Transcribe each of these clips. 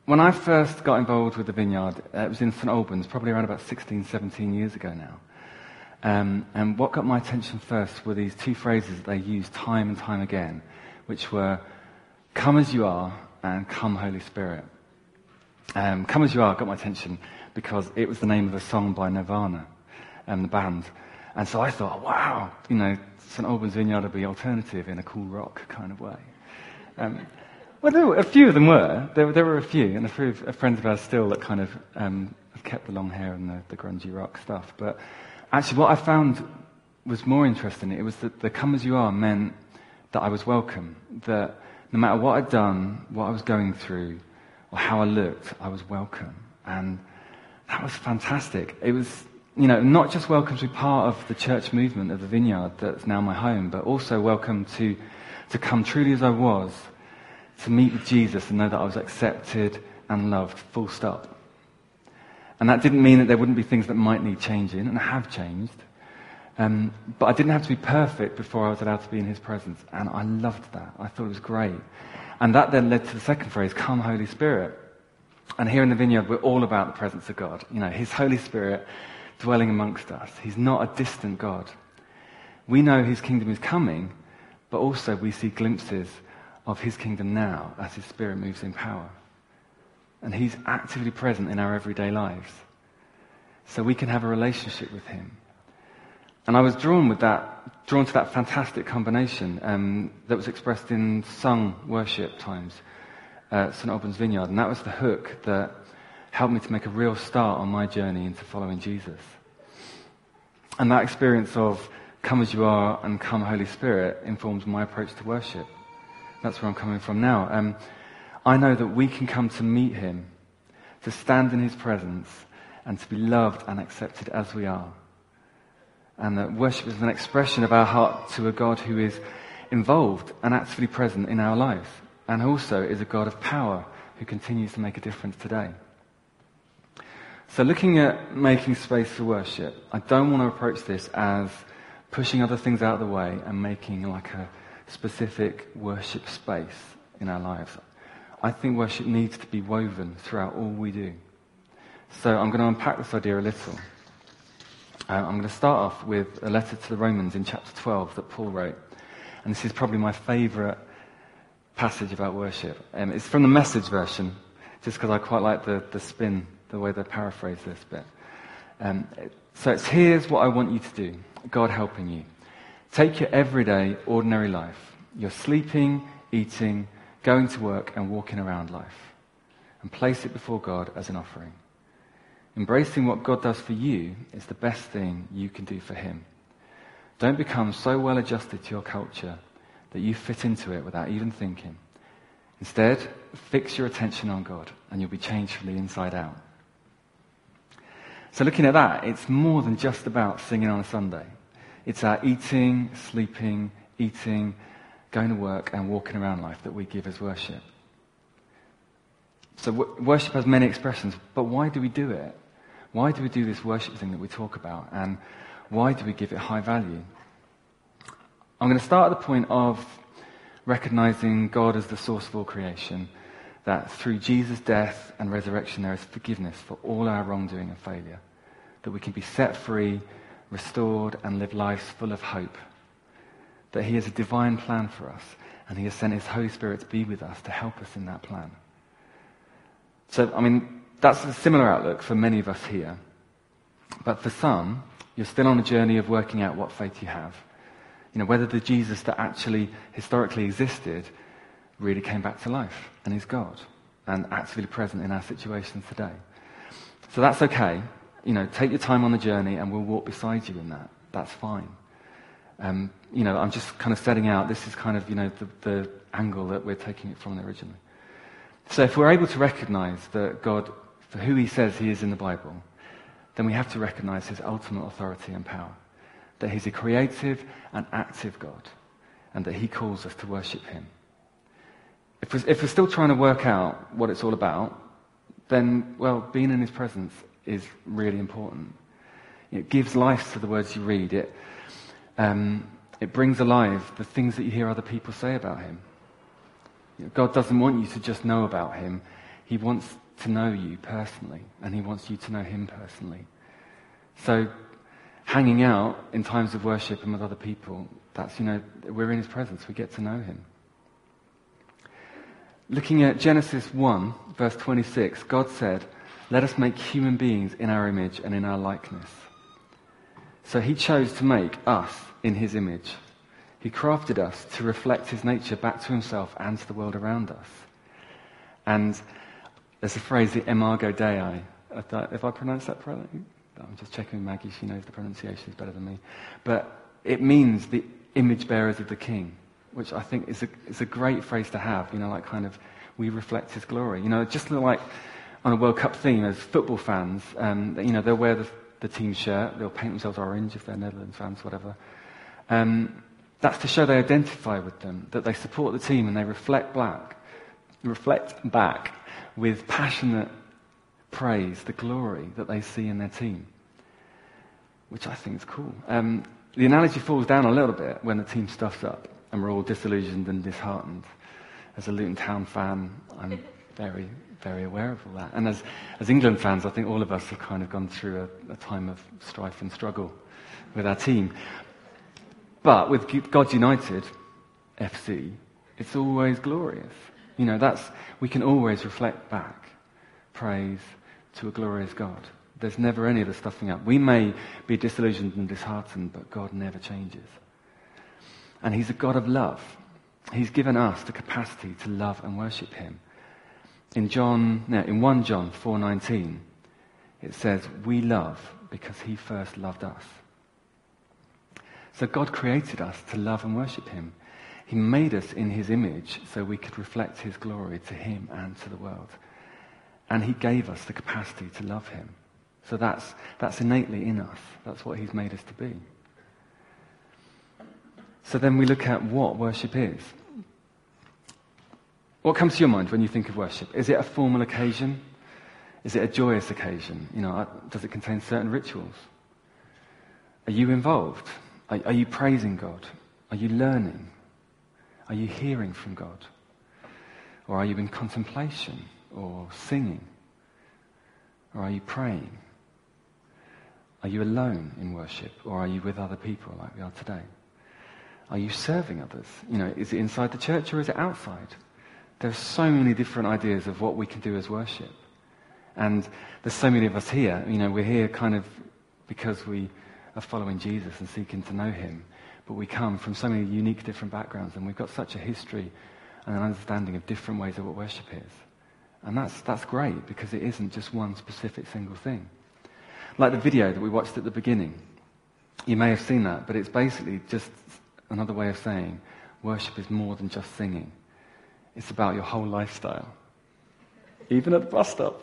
When I first got involved with the Vineyard, it was in St Albans, probably around about 16, 17 years ago now. And what got my attention first were these two phrases that they used time and time again, which were, "Come as you are," and "Come, Holy Spirit." "Come as you are" got my attention because it was the name of a song by Nirvana, the band. And so I thought, wow, St Albans Vineyard would be alternative in a cool rock kind of way. Well, a few of them were. There were a few, and a few friends of ours still that kind of have kept the long hair and the grungy rock stuff. But actually what I found was more interesting. It was that the "come as you are" meant that I was welcome, that no matter what I'd done, what I was going through, or how I looked, I was welcome. And that was fantastic. It was, not just welcome to be part of the church movement of the Vineyard that's now my home, but also welcome to come truly as I was, to meet with Jesus and know that I was accepted and loved, full stop. And that didn't mean that there wouldn't be things that might need changing, and have changed. But I didn't have to be perfect before I was allowed to be in his presence. And I loved that. I thought it was great. And that then led to the second phrase, "Come, Holy Spirit." And here in the Vineyard, we're all about the presence of God. His Holy Spirit dwelling amongst us. He's not a distant God. We know his kingdom is coming, but also we see glimpses of his kingdom now as his Spirit moves in power. And he's actively present in our everyday lives. So we can have a relationship with him. And I was drawn to that fantastic combination that was expressed in sung worship times at St Albans Vineyard. And that was the hook that helped me to make a real start on my journey into following Jesus. And that experience of "come as you are" and "come, Holy Spirit" informs my approach to worship. That's where I'm coming from now. I know that we can come to meet him, to stand in his presence, and to be loved and accepted as we are. And that worship is an expression of our heart to a God who is involved and actively present in our lives, and also is a God of power who continues to make a difference today. So looking at making space for worship, I don't want to approach this as pushing other things out of the way and making like a specific worship space in our lives. I think worship needs to be woven throughout all we do. So I'm going to unpack this idea a little. I'm going to start off with a letter to the Romans in chapter 12 that Paul wrote. And this is probably my favourite passage about worship. It's from the Message version, just because I quite like the spin, the way they paraphrase this bit. So it's, "Here's what I want you to do, God helping you. Take your everyday, ordinary life, your sleeping, eating, going to work and walking around life, and place it before God as an offering. Embracing what God does for you is the best thing you can do for him. Don't become so well adjusted to your culture that you fit into it without even thinking. Instead, fix your attention on God and you'll be changed from the inside out." So looking at that, it's more than just about singing on a Sunday. It's our eating, sleeping, going to work and walking around life that we give as worship. So worship has many expressions, but why do we do it? Why do we do this worship thing that we talk about? And why do we give it high value? I'm going to start at the point of recognizing God as the source of all creation, that through Jesus' death and resurrection there is forgiveness for all our wrongdoing and failure, that we can be set free, restored, and live lives full of hope, that he has a divine plan for us, and he has sent his Holy Spirit to be with us to help us in that plan. So, that's a similar outlook for many of us here. But for some, you're still on a journey of working out what faith you have. Whether the Jesus that actually historically existed really came back to life and is God and actively present in our situations today. So that's okay. Take your time on the journey and we'll walk beside you in that. That's fine. I'm just kind of setting out, this is kind of, the angle that we're taking it from originally. So if we're able to recognize that God, for who he says he is in the Bible, then we have to recognize his ultimate authority and power. That he's a creative and active God, and that he calls us to worship him. If we're still trying to work out what it's all about, then, being in his presence is really important. It gives life to the words you read. It brings alive the things that you hear other people say about him. God doesn't want you to just know about him. He wants to know you personally, and he wants you to know him personally. So hanging out in times of worship and with other people, that's, we're in his presence. We get to know him. Looking at Genesis 1, verse 26, God said, "Let us make human beings in our image and in our likeness." So he chose to make us in his image. He crafted us to reflect his nature back to himself and to the world around us. And there's a phrase, the Imago Dei. If I pronounce that correctly? I'm just checking with Maggie, she knows the pronunciation is better than me. But it means the image bearers of the King, which I think is a great phrase to have, like kind of, we reflect his glory. Just like on a World Cup theme, as football fans, they'll wear the team shirt, they'll paint themselves orange if they're Netherlands fans, whatever. That's to show they identify with them, that they support the team and they reflect back with passionate praise the glory that they see in their team, which I think is cool. The analogy falls down a little bit when the team stuffs up and we're all disillusioned and disheartened. As a Luton Town fan, I'm very, very aware of all that. And as England fans, I think all of us have kind of gone through a time of strife and struggle with our team. But with God's United FC, it's always glorious. We can always reflect back praise to a glorious God. There's never any of the stuffing up. We may be disillusioned and disheartened, but God never changes. And he's a God of love. He's given us the capacity to love and worship him. In 1 John 4:19, it says, "We love because he first loved us." So God created us to love and worship him. He made us in his image so we could reflect his glory to him and to the world. And he gave us the capacity to love him. So that's innately in us. That's what he's made us to be. So then we look at what worship is. What comes to your mind when you think of worship? Is it a formal occasion? Is it a joyous occasion? Does it contain certain rituals? Are you involved? Are you praising God? Are you learning? Are you hearing from God? Or are you in contemplation or singing? Or are you praying? Are you alone in worship, or are you with other people like we are today? Are you serving others? Is it inside the church or is it outside? There's so many different ideas of what we can do as worship. And there's so many of us here. We're here kind of because we are following Jesus and seeking to know him. But we come from so many unique different backgrounds, and we've got such a history and an understanding of different ways of what worship is. And that's great, because it isn't just one specific single thing. Like the video that we watched at the beginning. You may have seen that, but it's basically just another way of saying worship is more than just singing. It's about your whole lifestyle. Even at the bus stop.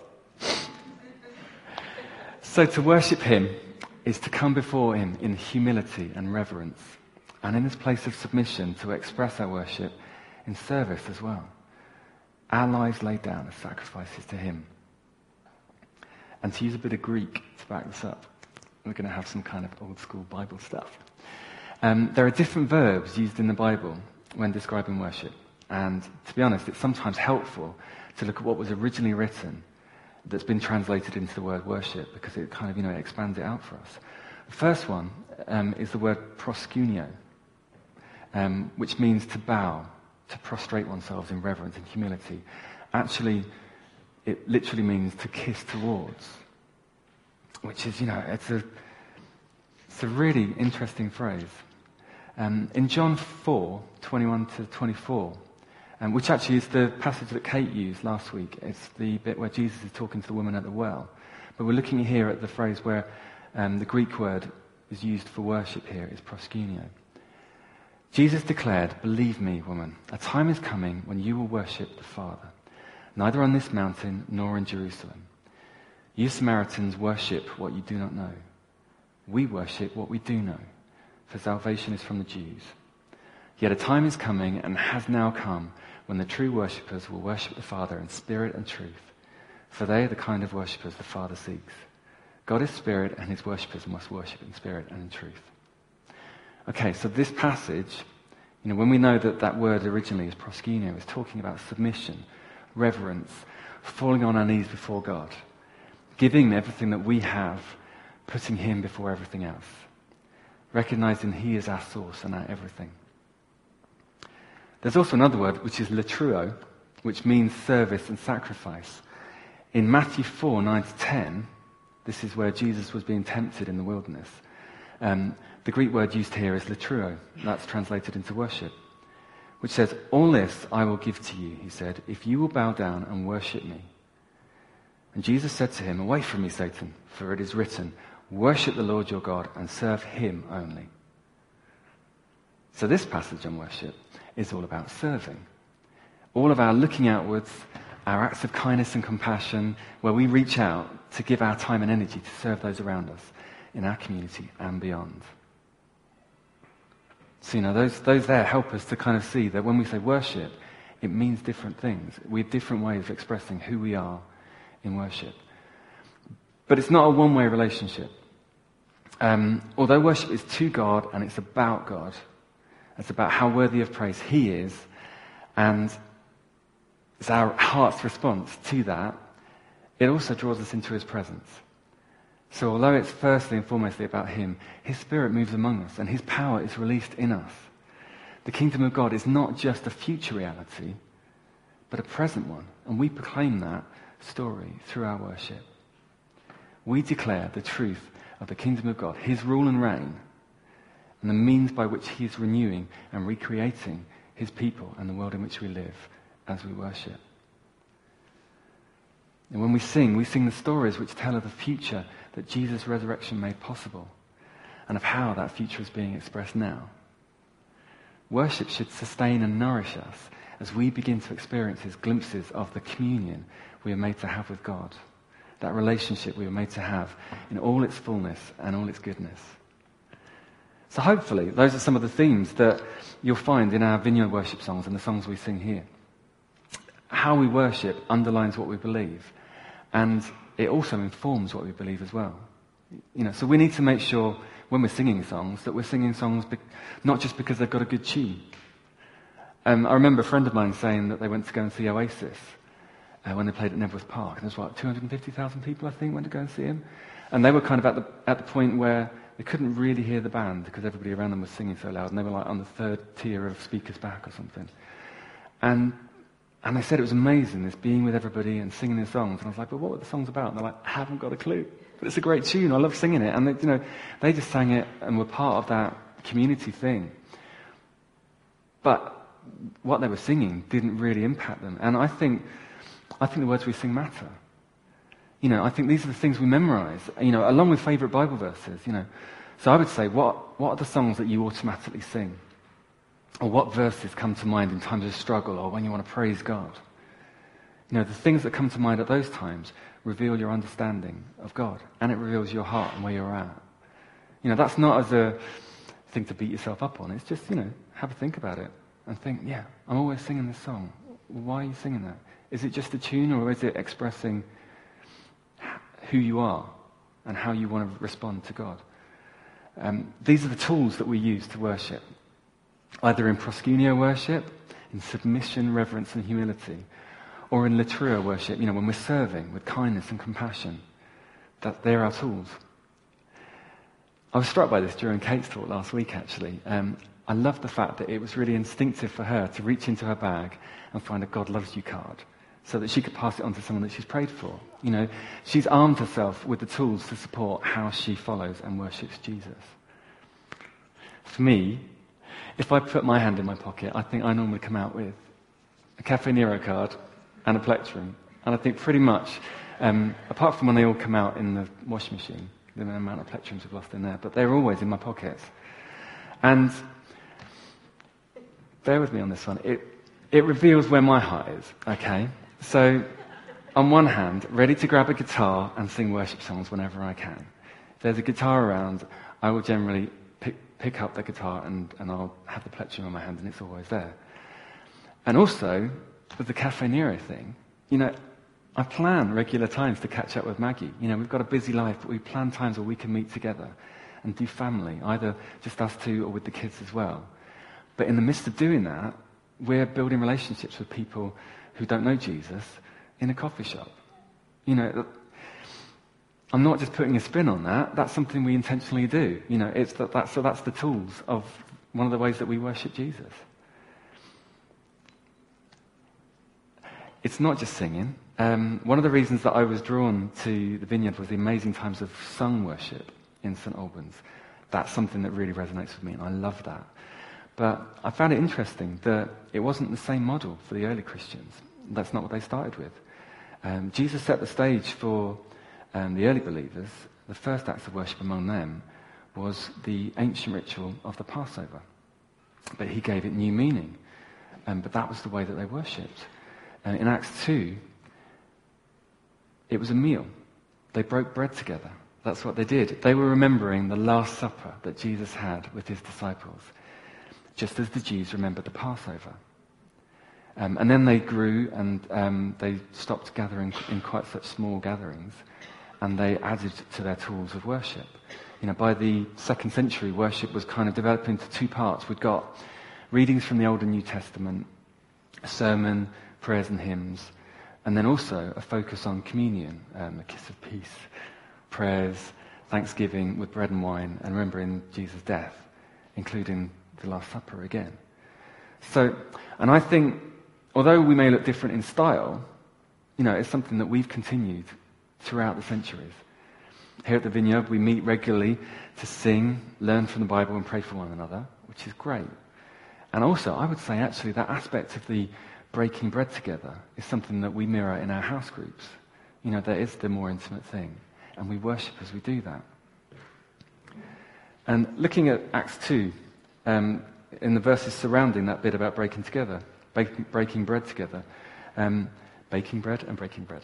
So to worship him is to come before him in humility and reverence, and in this place of submission to express our worship in service as well. Our lives laid down as sacrifices to him. And to use a bit of Greek to back this up, we're going to have some kind of old school Bible stuff. There are different verbs used in the Bible when describing worship. And to be honest, it's sometimes helpful to look at what was originally written that's been translated into the word worship, because it kind of, expands it out for us. The first one is the word proskuneo, which means to bow, to prostrate oneself in reverence and humility. Actually, it literally means to kiss towards, which is, it's a really interesting phrase. In John 4:21-24, which actually is the passage that Kate used last week. It's the bit where Jesus is talking to the woman at the well. But we're looking here at the phrase where the Greek word is used for worship here is proskuneo. Jesus declared, "Believe me, woman, a time is coming when you will worship the Father, neither on this mountain nor in Jerusalem. You Samaritans worship what you do not know. We worship what we do know, for salvation is from the Jews. Yet a time is coming and has now come when the true worshippers will worship the Father in spirit and truth, for they are the kind of worshippers the Father seeks. God is spirit, and his worshippers must worship in spirit and in truth." Okay, so this passage, when we know that word originally is proskuneo, is talking about submission, reverence, falling on our knees before God, giving everything that we have, putting him before everything else, recognizing he is our source and our everything. There's also another word, which is latruo, which means service and sacrifice. In Matthew 4, 9-10, this is where Jesus was being tempted in the wilderness. The Greek word used here is latruo. That's translated into worship, which says, "All this I will give to you," he said, "if you will bow down and worship me." And Jesus said to him, "Away from me, Satan, for it is written, worship the Lord your God and serve him only." So this passage on worship is all about serving. All of our looking outwards, our acts of kindness and compassion, where we reach out to give our time and energy to serve those around us in our community and beyond. So, those there help us to kind of see that when we say worship, it means different things. We have different ways of expressing who we are in worship. But it's not a one-way relationship. Although worship is to God and it's about God, it's about how worthy of praise he is, and it's our heart's response to that, it also draws us into his presence. So although it's firstly and foremostly about him, his Spirit moves among us and his power is released in us. The kingdom of God is not just a future reality, but a present one. And we proclaim that story through our worship. We declare the truth of the kingdom of God, his rule and reign, and the means by which he is renewing and recreating his people and the world in which we live as we worship. And when we sing the stories which tell of the future that Jesus' resurrection made possible, and of how that future is being expressed now. Worship should sustain and nourish us as we begin to experience his glimpses of the communion we are made to have with God, that relationship we are made to have in all its fullness and all its goodness. So hopefully, those are some of the themes that you'll find in our Vineyard worship songs and the songs we sing here. How we worship underlines what we believe, and it also informs what we believe as well. So we need to make sure when we're singing songs that we're singing songs not just because they've got a good tune. I remember a friend of mine saying that they went to go and see Oasis when they played at Nebworth Park, and there's 250,000 people I think went to go and see him, and they were kind of at the point where they couldn't really hear the band because everybody around them was singing so loud, and they were like on the third tier of speakers back or something. And they said it was amazing, this being with everybody and singing their songs. And I was like, but what were the songs about? And they're like, I haven't got a clue. But it's a great tune. I love singing it. And they just sang it and were part of that community thing. But what they were singing didn't really impact them. And I think the words we sing matter. I think these are the things we memorize, along with favorite Bible verses, So I would say, what are the songs that you automatically sing? Or what verses come to mind in times of struggle or when you want to praise God? The things that come to mind at those times reveal your understanding of God, and it reveals your heart and where you're at. That's not as a thing to beat yourself up on. It's just, have a think about it and think, yeah, I'm always singing this song. Why are you singing that? Is it just a tune, or is it expressing who you are and how you want to respond to God? These are the tools that we use to worship. Either in proskuneo worship, in submission, reverence and humility, or in latruo worship, when we're serving with kindness and compassion. They're our tools. I was struck by this during Kate's talk last week, actually. I loved the fact that it was really instinctive for her to reach into her bag and find a God loves you card so that she could pass it on to someone that she's prayed for. She's armed herself with the tools to support how she follows and worships Jesus. For me, if I put my hand in my pocket, I think I normally come out with a Caffè Nero card and a plectrum. And I think pretty much, apart from when they all come out in the washing machine, the amount of plectrums we've lost in there, but they're always in my pockets. And bear with me on this one. It reveals where my heart is, okay? So, on one hand, ready to grab a guitar and sing worship songs whenever I can. If there's a guitar around, I will generally pick up the guitar and I'll have the plectrum in my hand, and it's always there. And also, with the Caffè Nero thing, I plan regular times to catch up with Maggie. We've got a busy life, but we plan times where we can meet together and do family, either just us two or with the kids as well. But in the midst of doing that, we're building relationships with people who don't know Jesus, in a coffee shop. You know, I'm not just putting a spin on that. That's something we intentionally do. You know, that's the tools of one of the ways that we worship Jesus. It's not just singing. One of the reasons that I was drawn to the Vineyard was the amazing times of sung worship in St Albans. That's something that really resonates with me, and I love that. But I found it interesting that it wasn't the same model for the early Christians. That's not what they started with. Jesus set the stage for the early believers. The first acts of worship among them was the ancient ritual of the Passover. But he gave it new meaning. But that was the way that they worshipped. In Acts 2, it was a meal. They broke bread together. That's what they did. They were remembering the Last Supper that Jesus had with his disciples, just as the Jews remembered the Passover. And then they grew and they stopped gathering in quite such small gatherings, and they added to their tools of worship. You know, by the 2nd century, worship was kind of developed into two parts. We'd got readings from the Old and New Testament, a sermon, prayers and hymns, and then also a focus on communion, a kiss of peace, prayers, thanksgiving with bread and wine, and remembering Jesus' death, including the Last Supper again. So, and I think, although we may look different in style, you know, it's something that we've continued throughout the centuries. Here at the Vineyard, we meet regularly to sing, learn from the Bible, and pray for one another, which is great. And also, I would say, actually, that aspect of the breaking bread together is something that we mirror in our house groups. You know, that is the more intimate thing. And we worship as we do that. And looking at Acts 2, in the verses surrounding that bit about breaking bread together, baking bread and breaking bread,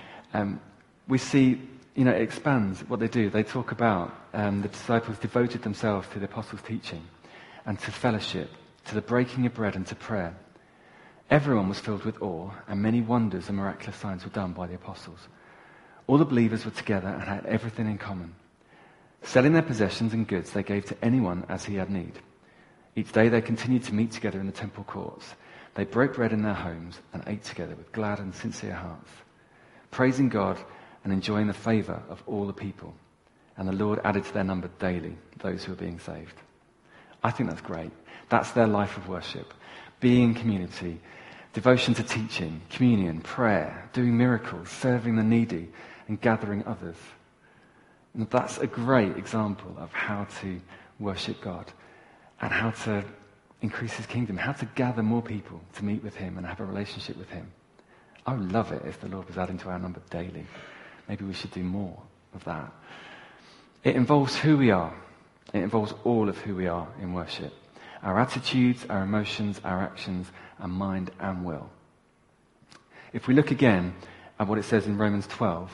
we see, you know, it expands what they do. They talk about the disciples devoted themselves to the apostles' teaching and to fellowship, to the breaking of bread and to prayer. Everyone was filled with awe, and many wonders and miraculous signs were done by the apostles. All the believers were together and had everything in common. Selling their possessions and goods, they gave to anyone as he had need. Each day they continued to meet together in the temple courts. They broke bread in their homes and ate together with glad and sincere hearts, praising God and enjoying the favor of all the people. And the Lord added to their number daily those who were being saved. I think that's great. That's their life of worship. Being community, devotion to teaching, communion, prayer, doing miracles, serving the needy, and gathering others. And that's a great example of how to worship God and how to increase his kingdom, how to gather more people to meet with him and have a relationship with him. I would love it if the Lord was adding to our number daily. Maybe we should do more of that. It involves who we are. It involves all of who we are in worship. Our attitudes, our emotions, our actions, our mind and will. If we look again at what it says in Romans 12,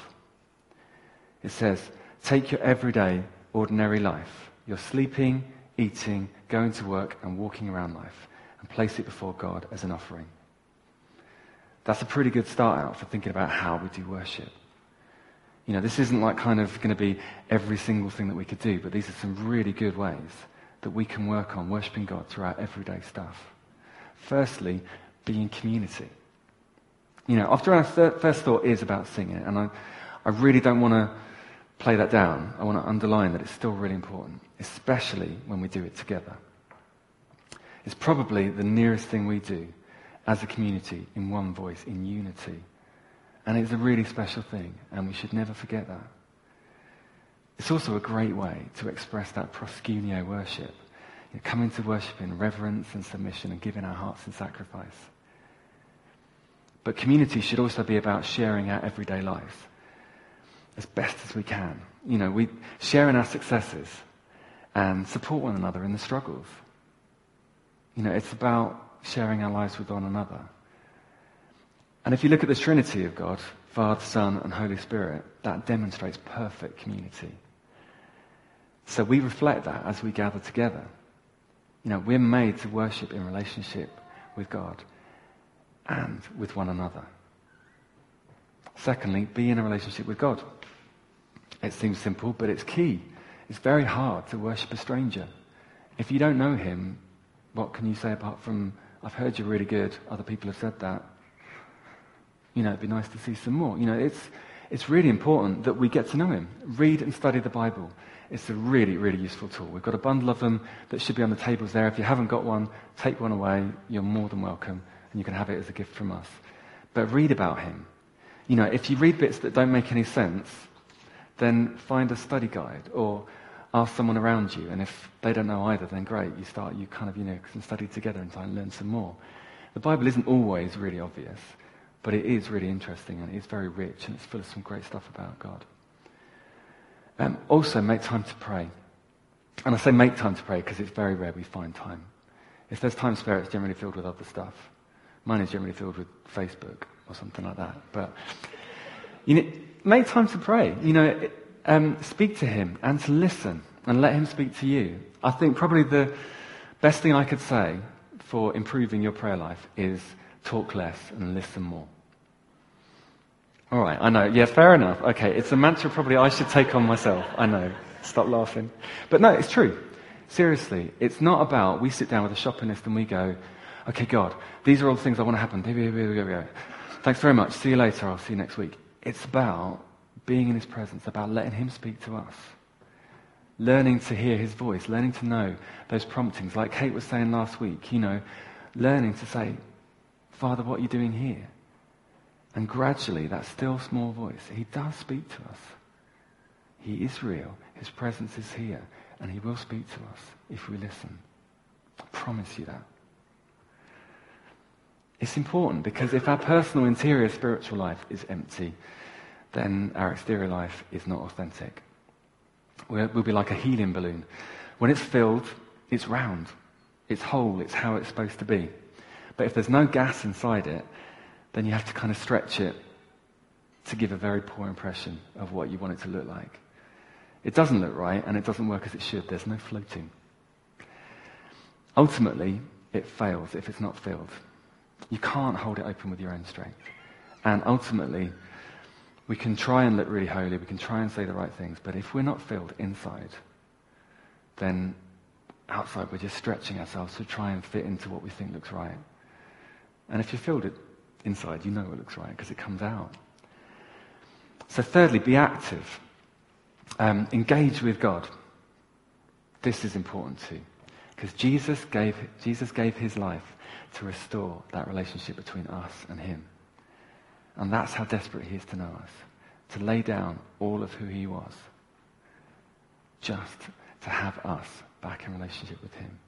it says, take your everyday, ordinary life, your sleeping, eating, going to work and walking around life, and place it before God as an offering. That's a pretty good start out for thinking about how we do worship. You know, this isn't like kind of going to be every single thing that we could do, but these are some really good ways that we can work on worshipping God through our everyday stuff. Firstly, be in community. You know, often our first thought is about singing, and I really don't want to play that down. I want to underline that it's still really important, especially when we do it together. It's probably the nearest thing we do as a community in one voice, in unity. And it's a really special thing, and we should never forget that. It's also a great way to express that proskuneo worship, you know, coming to worship in reverence and submission and giving our hearts in sacrifice. But community should also be about sharing our everyday lives as best as we can. You know, we share in our successes and support one another in the struggles. You know, it's about sharing our lives with one another. And if you look at the Trinity of God, Father, Son, and Holy Spirit, that demonstrates perfect community. So we reflect that as we gather together. You know, we're made to worship in relationship with God and with one another. Secondly, be in a relationship with God. It seems simple, but it's key. It's very hard to worship a stranger. If you don't know him, what can you say apart from, I've heard you're really good, other people have said that? It'd be nice to see some more. It's really important that we get to know him. Read and study the Bible. It's a really, really useful tool. We've got a bundle of them that should be on the tables there. If you haven't got one, take one away. You're more than welcome, and you can have it as a gift from us. But read about him. If you read bits that don't make any sense, then find a study guide or ask someone around you. And if they don't know either, then great. You can study together and try and learn some more. The Bible isn't always really obvious, but it is really interesting, and it is very rich, and it's full of some great stuff about God. Also, make time to pray. And I say make time to pray because it's very rare we find time. If there's time spare, it's generally filled with other stuff. Mine is generally filled with Facebook or something like that. But make time to pray. Speak to him and to listen and let him speak to you. I think probably the best thing I could say for improving your prayer life is talk less and listen more. All right, I know. Yeah, fair enough. Okay, it's a mantra probably I should take on myself. I know. Stop laughing. But no, it's true. Seriously, it's not about we sit down with a shopping list and we go, okay, God, these are all the things I want to happen. Here we go. Thanks very much. See you later. I'll see you next week. It's about being in his presence, about letting him speak to us. Learning to hear his voice, learning to know those promptings. Like Kate was saying last week, learning to say, Father, what are you doing here? And gradually, that still small voice, he does speak to us. He is real. His presence is here. And he will speak to us if we listen. I promise you that. It's important because if our personal interior spiritual life is empty, then our exterior life is not authentic. We'll be like a helium balloon. When it's filled, it's round. It's whole. It's how it's supposed to be. But if there's no gas inside it, then you have to kind of stretch it to give a very poor impression of what you want it to look like. It doesn't look right, and it doesn't work as it should. There's no floating. Ultimately, it fails if it's not filled. You can't hold it open with your own strength. And ultimately, we can try and look really holy, we can try and say the right things, but if we're not filled inside, then outside we're just stretching ourselves to try and fit into what we think looks right. And if you're filled inside, you know what looks right because it comes out. So thirdly, be active. Engage with God. This is important too. Because Jesus gave his life to restore that relationship between us and him. And that's how desperate he is to know us. To lay down all of who he was. Just to have us back in relationship with him.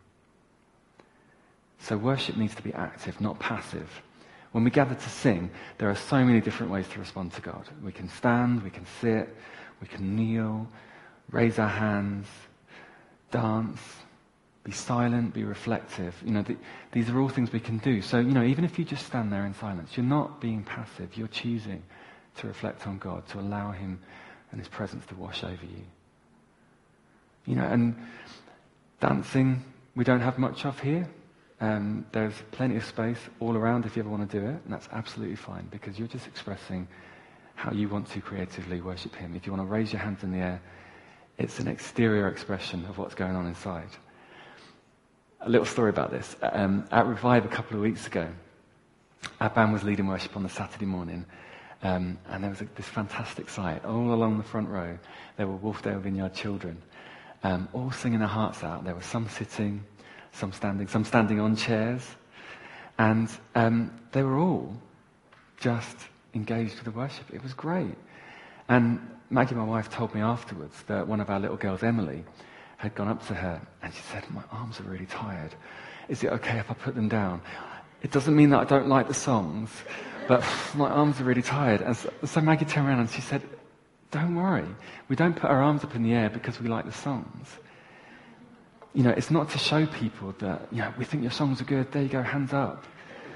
So worship needs to be active, not passive. When we gather to sing, there are so many different ways to respond to God. We can stand, we can sit, we can kneel, raise our hands, dance, be silent, be reflective. These are all things we can do. So, even if you just stand there in silence, you're not being passive. You're choosing to reflect on God, to allow him and his presence to wash over you. And dancing, we don't have much of here. There's plenty of space all around if you ever want to do it, and that's absolutely fine because you're just expressing how you want to creatively worship him. If you want to raise your hands in the air, it's an exterior expression of what's going on inside. A little story about this. At Revive a couple of weeks ago, our band was leading worship on the Saturday morning, and there was this fantastic sight. All along the front row, there were Wolfdale Vineyard children, all singing their hearts out. There were some sitting, some standing on chairs, and they were all just engaged with the worship. It was great. And Maggie, my wife, told me afterwards that one of our little girls, Emily, had gone up to her and she said, my arms are really tired. Is it okay if I put them down? It doesn't mean that I don't like the songs, but my arms are really tired. And so Maggie turned around and she said, don't worry. We don't put our arms up in the air because we like the songs. It's not to show people that, we think your songs are good. There you go, hands up.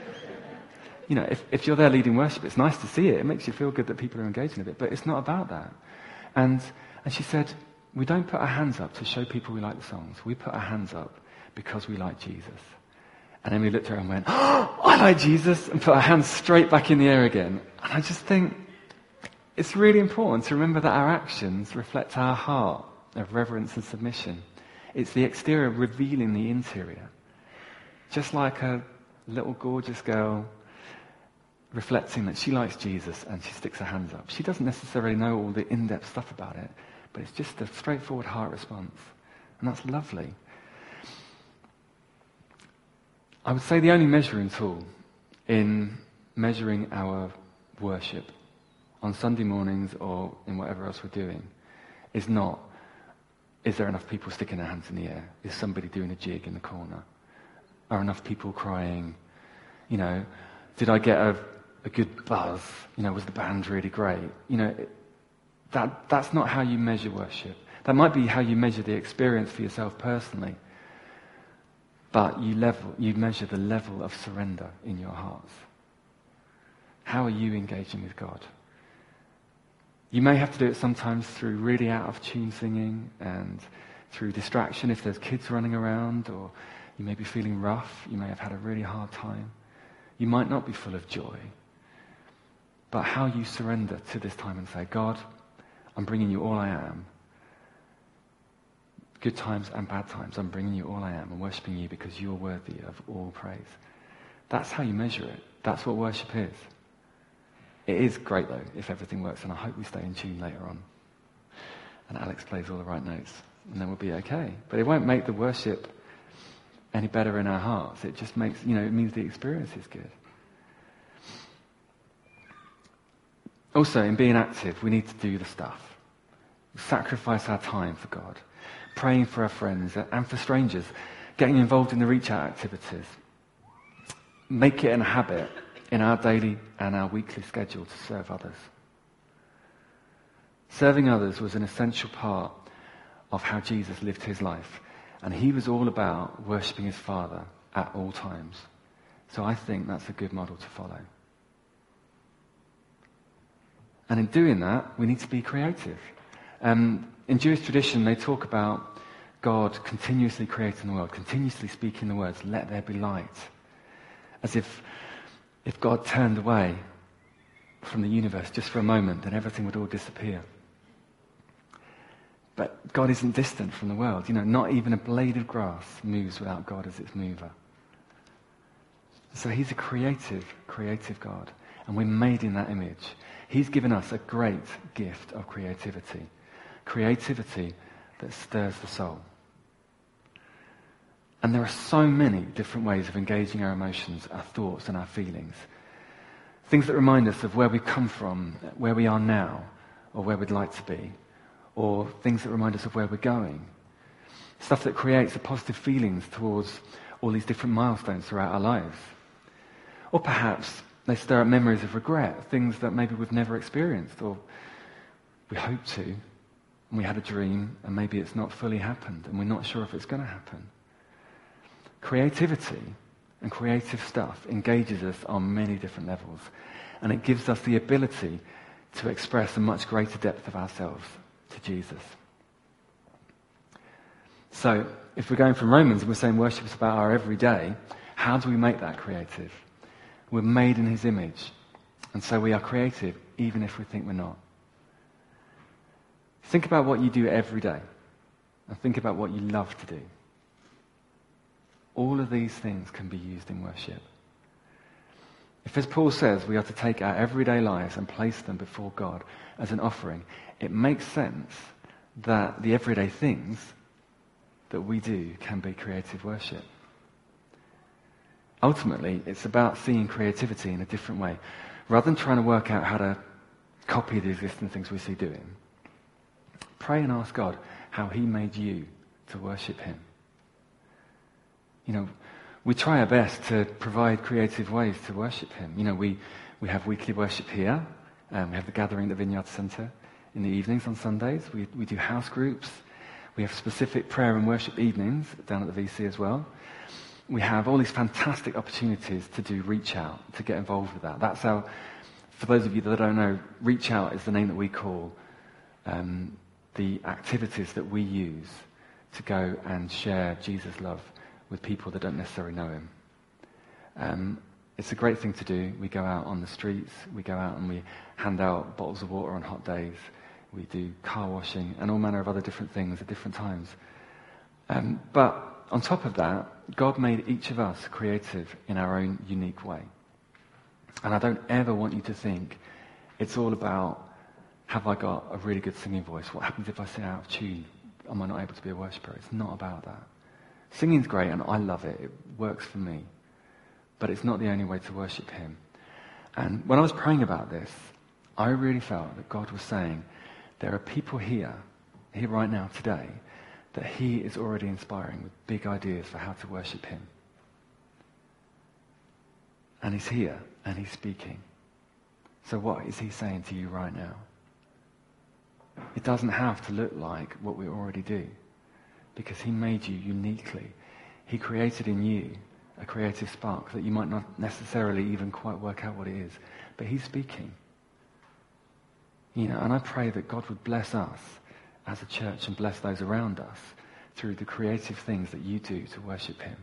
If you're there leading worship, it's nice to see it. It makes you feel good that people are engaging with it, but it's not about that. And she said, we don't put our hands up to show people we like the songs. We put our hands up because we like Jesus. And then we looked at her and went, oh, I like Jesus, and put our hands straight back in the air again. And I just think it's really important to remember that our actions reflect our heart of reverence and submission. It's the exterior revealing the interior. Just like a little gorgeous girl reflecting that she likes Jesus and she sticks her hands up. She doesn't necessarily know all the in-depth stuff about it, but it's just a straightforward heart response. And that's lovely. I would say the only measuring tool in measuring our worship on Sunday mornings or in whatever else we're doing is not, is there enough people sticking their hands in the air? Is somebody doing a jig in the corner? Are enough people crying? You know, did I get a good buzz? You know, was the band really great? You know, that's not how you measure worship. That might be how you measure the experience for yourself personally. But you measure the level of surrender in your hearts. How are you engaging with God? You may have to do it sometimes through really out of tune singing and through distraction if there's kids running around, or you may be feeling rough, you may have had a really hard time. You might not be full of joy. But how you surrender to this time and say, God, I'm bringing you all I am. Good times and bad times, I'm bringing you all I am and worshipping you because you're worthy of all praise. That's how you measure it. That's what worship is. It is great, though, if everything works, and I hope we stay in tune later on. And Alex plays all the right notes, and then we'll be okay. But it won't make the worship any better in our hearts. It just makes, it means the experience is good. Also, in being active, we need to do the stuff. Sacrifice our time for God. Praying for our friends and for strangers, getting involved in the reach out activities. Make it a habit in our daily and our weekly schedule to serve others. Serving others was an essential part of how Jesus lived his life, and he was all about worshipping his Father at all times. So I think that's a good model to follow. And in doing that, we need to be creative. In Jewish tradition, they talk about God continuously creating the world, continuously speaking the words, let there be light. As if God turned away from the universe just for a moment, then everything would all disappear. But God isn't distant from the world. Not even a blade of grass moves without God as its mover. So he's a creative God. And we're made in that image. He's given us a great gift of creativity. Creativity that stirs the soul. And there are so many different ways of engaging our emotions, our thoughts and our feelings. Things that remind us of where we've come from, where we are now, or where we'd like to be. Or things that remind us of where we're going. Stuff that creates a positive feelings towards all these different milestones throughout our lives. Or perhaps they stir up memories of regret, things that maybe we've never experienced, or we hope to. And we had a dream, and maybe it's not fully happened, and we're not sure if it's going to happen. Creativity and creative stuff engages us on many different levels, and it gives us the ability to express a much greater depth of ourselves to Jesus. So, if we're going from Romans and we're saying worship is about our everyday, how do we make that creative? We're made in his image, and so we are creative even if we think we're not. Think about what you do every day, and think about what you love to do. All of these things can be used in worship. If, as Paul says, we are to take our everyday lives and place them before God as an offering, it makes sense that the everyday things that we do can be creative worship. Ultimately, it's about seeing creativity in a different way. Rather than trying to work out how to copy the existing things we see doing, pray and ask God how he made you to worship him. We try our best to provide creative ways to worship him. We have weekly worship here. We have the gathering at the Vineyard Centre in the evenings on Sundays. We do house groups. We have specific prayer and worship evenings down at the VC as well. We have all these fantastic opportunities to do reach out, to get involved with that. That's how, for those of you that don't know, reach out is the name that we call the activities that we use to go and share Jesus' love with people that don't necessarily know him. It's a great thing to do. We go out on the streets, we go out and we hand out bottles of water on hot days, we do car washing and all manner of other different things at different times. But on top of that, God made each of us creative in our own unique way. And I don't ever want you to think it's all about, have I got a really good singing voice? What happens if I sing out of tune? Am I not able to be a worshipper? It's not about that. Singing's great and I love it. It works for me. But it's not the only way to worship him. And when I was praying about this, I really felt that God was saying, there are people here right now, today, that he is already inspiring with big ideas for how to worship him. And he's here and he's speaking. So what is he saying to you right now? It doesn't have to look like what we already do, because he made you uniquely. He created in you a creative spark that you might not necessarily even quite work out what it is, but he's speaking. And I pray that God would bless us as a church and bless those around us through the creative things that you do to worship him.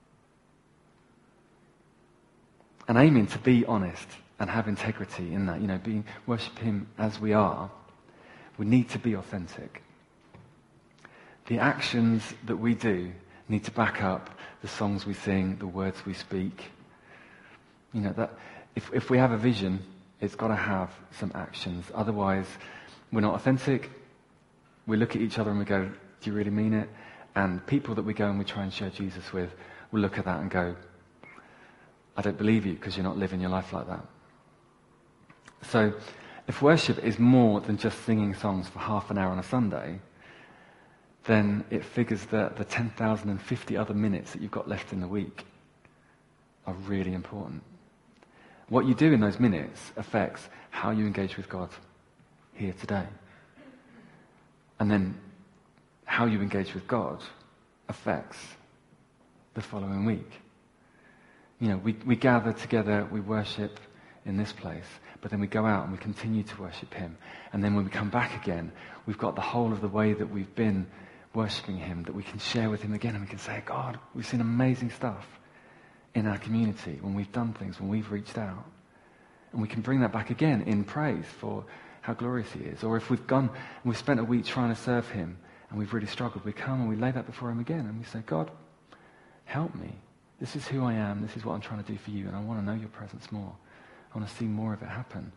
And aiming to be honest and have integrity in that, worship him as we are, we need to be authentic. The actions that we do need to back up the songs we sing, the words we speak. That if we have a vision, it's got to have some actions. Otherwise, we're not authentic. We look at each other and we go, do you really mean it? And people that we go and we try and share Jesus with will look at that and go, I don't believe you because you're not living your life like that. So if worship is more than just singing songs for half an hour on a Sunday, then it figures that the 10,050 other minutes that you've got left in the week are really important. What you do in those minutes affects how you engage with God here today. And then how you engage with God affects the following week. We gather together, we worship in this place, but then we go out and we continue to worship him. And then when we come back again, we've got the whole of the way that we've been worshipping him that we can share with him again, and we can say, God, we've seen amazing stuff in our community when we've done things, when we've reached out. And we can bring that back again in praise for how glorious he is. Or if we've gone and we've spent a week trying to serve him and we've really struggled, we come and we lay that before him again and we say, God, help me. This is who I am. This is what I'm trying to do for you, and I want to know your presence more. I want to see more of it happen.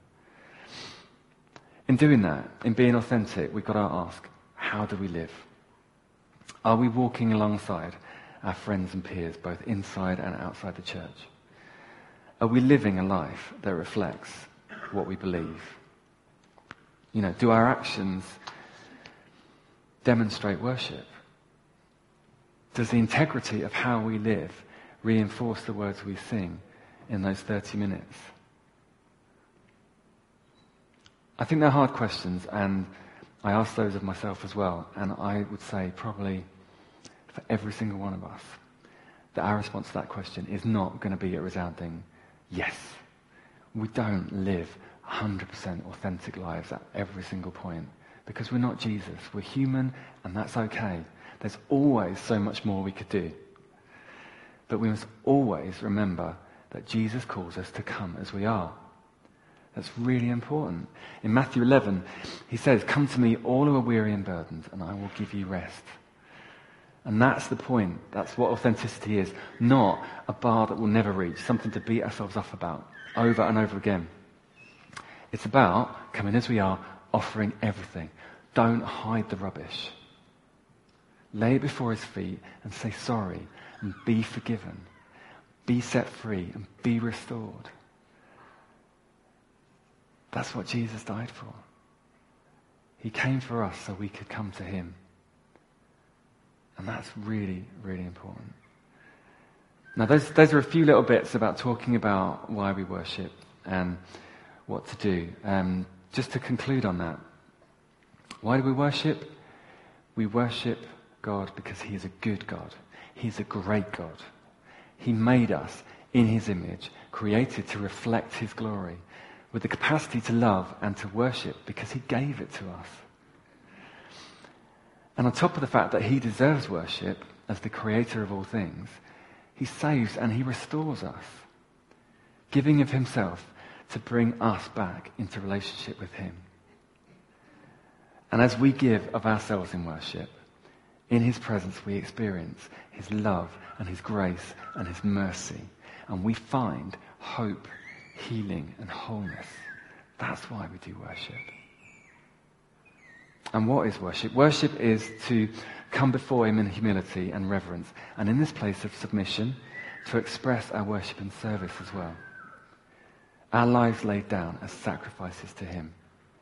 In doing that, in being authentic, we've got to ask, how do we live? Are we walking alongside our friends and peers, both inside and outside the church? Are we living a life that reflects what we believe? Do our actions demonstrate worship? Does the integrity of how we live reinforce the words we sing in those 30 minutes? I think they're hard questions, and I ask those of myself as well, and I would say probably for every single one of us that our response to that question is not going to be a resounding yes. We don't live 100% authentic lives at every single point because we're not Jesus. We're human, and that's okay. There's always so much more we could do. But we must always remember that Jesus calls us to come as we are. That's really important. In Matthew 11, he says, come to me, all who are weary and burdened, and I will give you rest. And that's the point. That's what authenticity is. Not a bar that we'll never reach, something to beat ourselves up about over and over again. It's about coming as we are, offering everything. Don't hide the rubbish. Lay it before his feet and say sorry and be forgiven. Be set free and be restored. That's what Jesus died for. He came for us so we could come to him. And that's really, really important. Now, those are a few little bits about talking about why we worship and what to do. Just to conclude on that, why do we worship? We worship God because he is a good God. He's a great God. He made us in his image, created to reflect his glory, with the capacity to love and to worship because he gave it to us. And on top of the fact that he deserves worship as the creator of all things, he saves and he restores us, giving of himself to bring us back into relationship with him. And as we give of ourselves in worship, in his presence we experience his love and his grace and his mercy. And we find hope, healing and wholeness. That's why we do worship. And what is worship? Worship is to come before him in humility and reverence, and in this place of submission, to express our worship and service as well. Our lives laid down as sacrifices to him.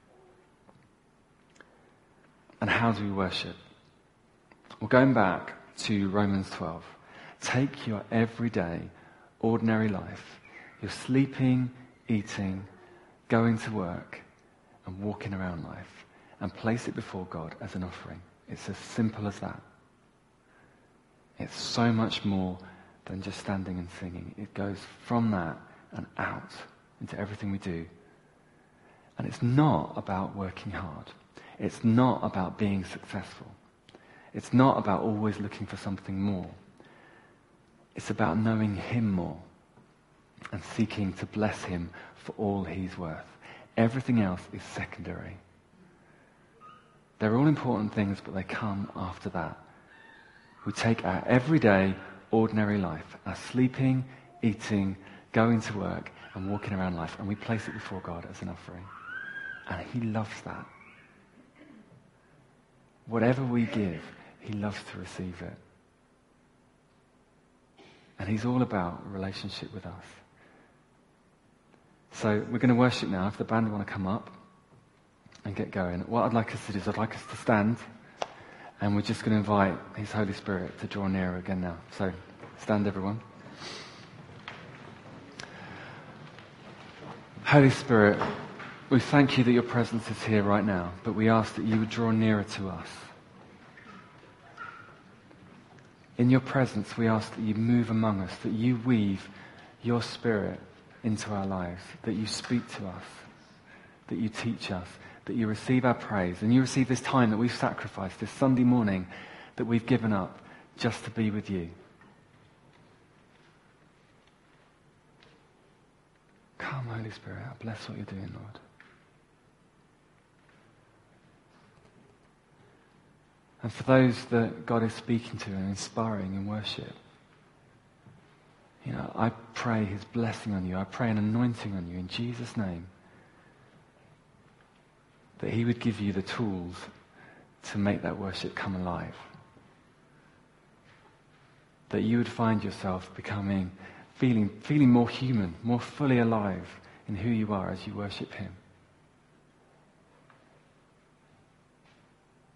And how do we worship? Well, going back to Romans 12, take your everyday, ordinary life, your sleeping, eating, going to work, and walking around life, and place it before God as an offering. It's as simple as that. It's so much more than just standing and singing. It goes from that and out into everything we do. And it's not about working hard. It's not about being successful. It's not about always looking for something more. It's about knowing him more and seeking to bless him for all he's worth. Everything else is secondary. They're all important things, but they come after that. We take our everyday, ordinary life, our sleeping, eating, going to work, and walking around life, and we place it before God as an offering. And he loves that. Whatever we give, he loves to receive it. And he's all about a relationship with us. So we're going to worship now. If the band want to come up and get going, what I'd like us to do is I'd like us to stand, and we're just going to invite his Holy Spirit to draw nearer again now. So stand, everyone. Holy Spirit, we thank you that your presence is here right now, but we ask that you would draw nearer to us. In your presence, we ask that you move among us, that you weave your Spirit into our lives, that you speak to us, that you teach us, that you receive our praise, and you receive this time that we've sacrificed, this Sunday morning that we've given up just to be with you. Come, Holy Spirit, I bless what you're doing, Lord. And for those that God is speaking to and inspiring in worship, I pray his blessing on you. I pray an anointing on you in Jesus' name. That he would give you the tools to make that worship come alive. That you would find yourself feeling more human, more fully alive in who you are as you worship him.